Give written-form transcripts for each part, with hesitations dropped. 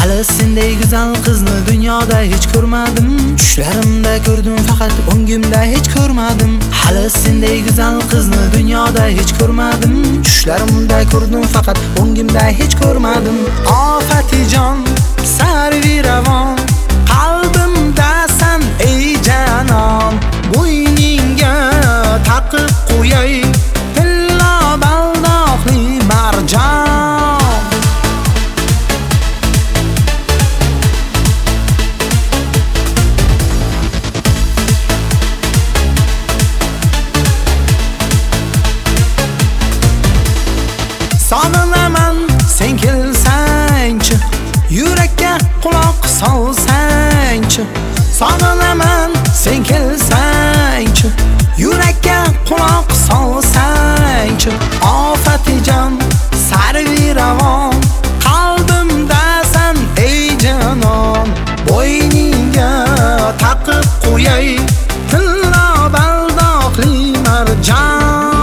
Hali sendek go'zal qizni dunyoda hech ko'rmadim. Tushlarimda ko'rdim faqat o'ngimda hech ko'rmadim. Hali sendek go'zal qizni dunyoda hech ko'rmadim. Tushlarimda ko'rdim faqat o'ngimda hech ko'rmadim. Ofatijon sarvi ravon qalbimdasan ey janon. Bo'yningga taqib qo'yay tilla baldoqli marjon. Sog'inaman sen kelsangchi, yurakka quloq solsangchi. Sog'inaman sen kelsangchi, yurakka quloq solsangchi. Ofatijon sarvi ravon qalbimdasan ey janon. Bo'yningga taqib qo'yay tilla baldoqli marjon.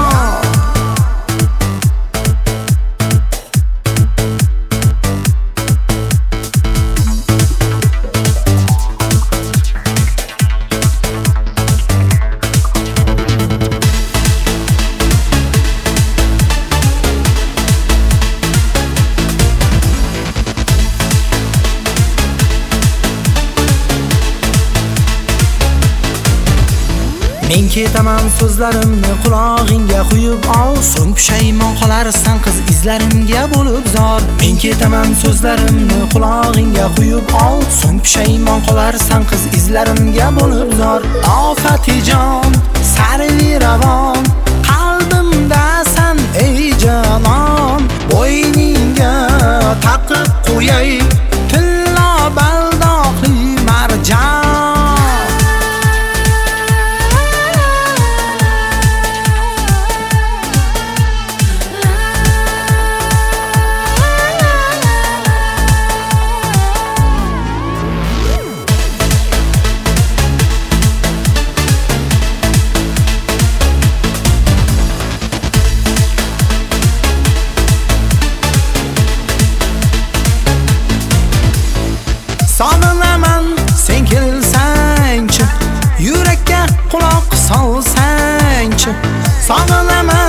Men ketaman so'zlarimni qulog'ingga quyib ol. So'ng pushaymon qolarsan qiz izlarimga bo'lib zor. Men ketaman so'zlarimni qulog'ingga quyib ol. So'ng pushaymon qolarsan qiz izlarimga bo'lib zor. Ofatijon sarvi ravon qalbimdasan ey janon. Bo'yningga taqib qo'yay tilla baldoqli marjon. Sog'inaman sen kelsangchi, yurakka quloq solsangchi. Sog'inaman